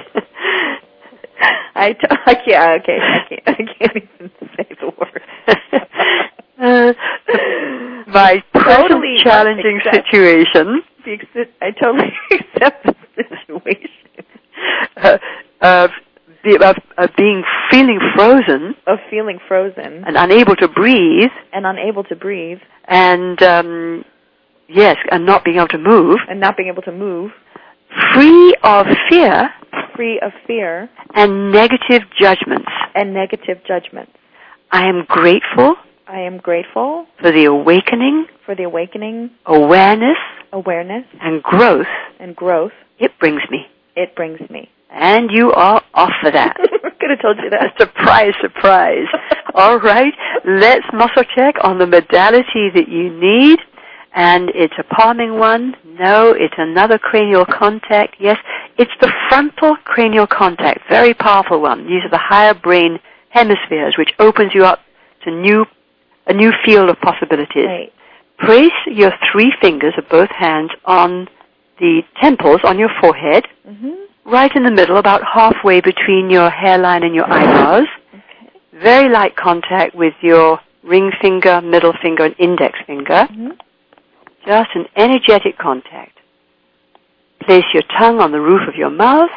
I, t- I can't. Okay, I can't. I can't even say the word. uh, my present totally challenging accept. situation. I totally accept the situation. Uh, of, of, of being feeling frozen. Of feeling frozen. And unable to breathe. And unable to breathe. And, um, yes, and not being able to move. And not being able to move. Free of fear. Free of fear. And negative judgments. And negative judgments. I am grateful. I am grateful. For the awakening. For the awakening. Awareness. Awareness. And growth. And growth. It brings me. It brings me. And you are off for that. Could have told you that. Surprise, surprise. All right, let's muscle check on the modality that you need. And it's a palming one. No, it's another cranial contact. Yes, it's the frontal cranial contact. Very powerful one. These are the higher brain hemispheres, which opens you up to new, a new field of possibilities. Right. Place your three fingers of both hands on the temples on your forehead. Mm-hmm. Right in the middle, about halfway between your hairline and your eyebrows. Okay. Very light contact with your ring finger, middle finger, and index finger. Mm-hmm. Just an energetic contact. Place your tongue on the roof of your mouth.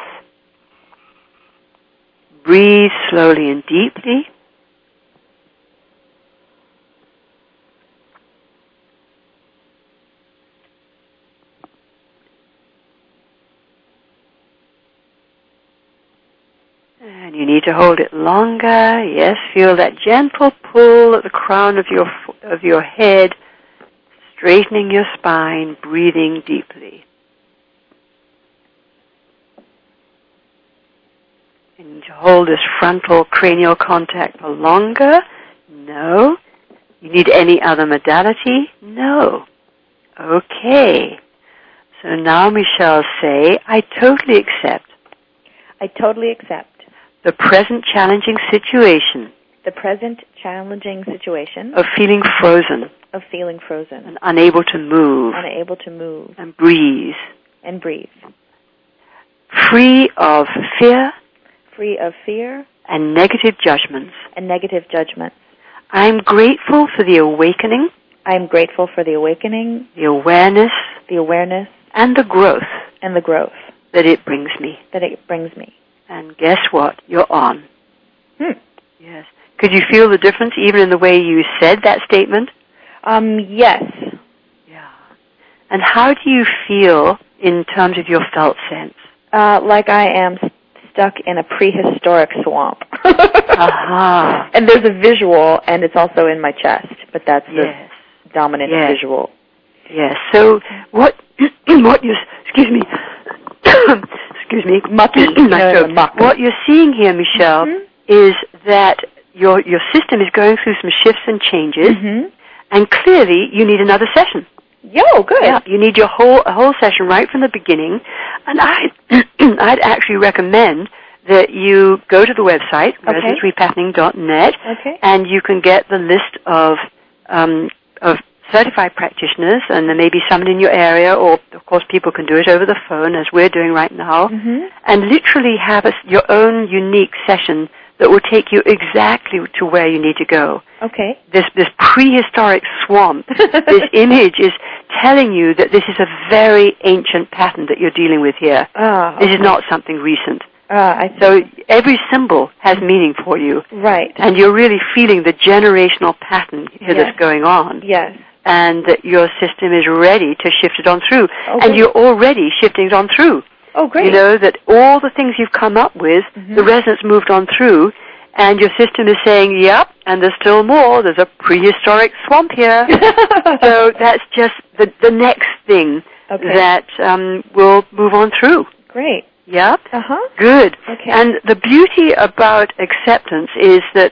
Breathe slowly and deeply. And you need to hold it longer. Yes, feel that gentle pull at the crown of your of your head, straightening your spine, breathing deeply. You need to hold this frontal cranial contact for longer. No. You need any other modality? No. Okay. So now, Michelle, say, I totally accept. I totally accept. The present challenging situation. The present challenging situation. Of feeling frozen. Of feeling frozen. And unable to move. Unable to move. And breathe. And breathe. Free of fear. Free of fear. And negative judgments. And negative judgments. I am grateful for the awakening. I am grateful for the awakening. The awareness. The awareness. And the growth. And the growth. That it brings me. That it brings me. And guess what? You're on. Hmm. Yes. Could you feel the difference even in the way you said that statement? Um, yes. Yeah. And how do you feel in terms of your felt sense? Uh, like I am stuck in a prehistoric swamp. Aha. And there's a visual, and it's also in my chest, but that's the yes. dominant yes. visual. Yes. So what? What you? Excuse me. Excuse me. Mucky. no, muck. What you're seeing here, Michelle, mm-hmm. is that your your system is going through some shifts and changes, mm-hmm. and clearly you need another session. Yo, good. Yeah, you need your whole a whole session right from the beginning, and I I'd actually recommend that you go to the website okay. resonance repatterning dot net, okay. and you can get the list of um, of certified practitioners, and there may be someone in your area, or of course people can do it over the phone as we're doing right now, mm-hmm. and literally have a, your own unique session that will take you exactly to where you need to go. Okay. This this prehistoric swamp, this image is telling you that this is a very ancient pattern that you're dealing with here. Ah, okay. This is not something recent. Ah, I see. So every symbol has meaning for you. Right. And you're really feeling the generational pattern here yes. that's going on. Yes. And that your system is ready to shift it on through. Okay. And you're already shifting it on through. Oh, great. You know, that all the things you've come up with, mm-hmm. the resonance moved on through, and your system is saying, yep, and there's still more. There's a prehistoric swamp here. So that's just the, the next thing okay. that um, will move on through. Great. Yep. Uh-huh. Good. Okay. And the beauty about acceptance is that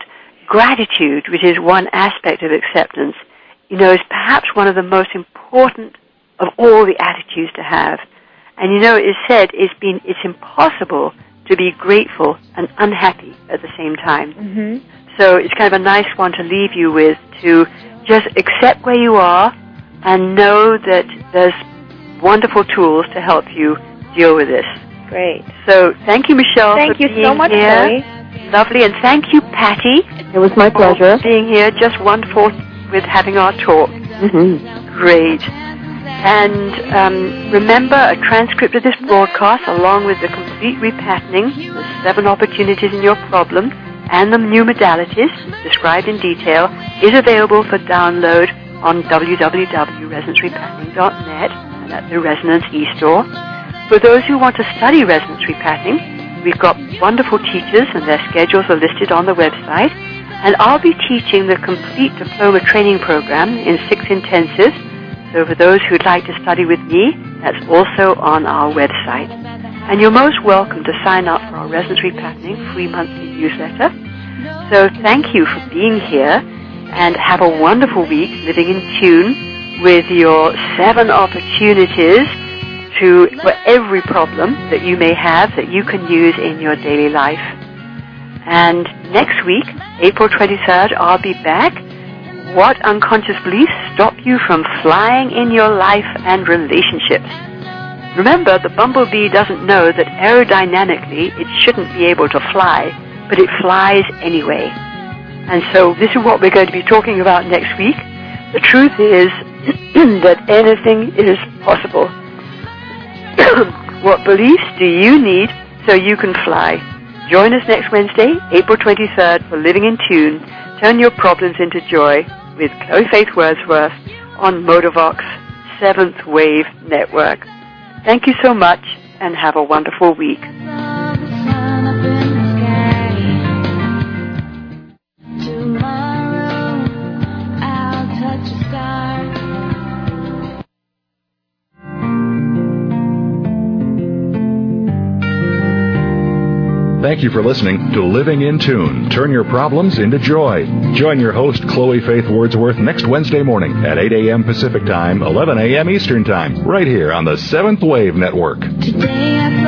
gratitude, which is one aspect of acceptance, you know, is perhaps one of the most important of all the attitudes to have. And you know, it's said it's been it's impossible to be grateful and unhappy at the same time. Mm-hmm. So it's kind of a nice one to leave you with, to just accept where you are and know that there's wonderful tools to help you deal with this. Great. So thank you, Michelle, thank for you being so much, here. Chloe. Lovely, and thank you, Patty. It was my pleasure. For being here, just wonderful with having our talk. Mm-hmm. Great. And um, remember, a transcript of this broadcast, along with the complete repatterning, the seven opportunities in your problem, and the new modalities described in detail, is available for download on w w w dot resonance repatterning dot net and at the Resonance e-store. For those who want to study resonance repatterning, we've got wonderful teachers and their schedules are listed on the website. And I'll be teaching the complete diploma training program in six intensives. So for those who'd like to study with me, that's also on our website. And you're most welcome to sign up for our Resonance Repatterning free monthly newsletter. So thank you for being here, and have a wonderful week living in tune with your seven opportunities to for every problem that you may have that you can use in your daily life. And next week, April twenty-third, I'll be back. What unconscious beliefs stop you from flying in your life and relationships? Remember, the bumblebee doesn't know that aerodynamically it shouldn't be able to fly, but it flies anyway. And so this is what we're going to be talking about next week. The truth is that anything is possible. What beliefs do you need so you can fly? Join us next Wednesday, April twenty-third, for Living in Tune, Turn Your Problems into Joy, with Chloe Faith Wordsworth on Motorvox seventh Wave Network. Thank you so much, and have a wonderful week. Thank you for listening to Living in Tune. Turn your problems into joy. Join your host, Chloe Faith Wordsworth, next Wednesday morning at eight a.m. Pacific Time, eleven a.m. Eastern Time, right here on the seventh Wave Network. Today I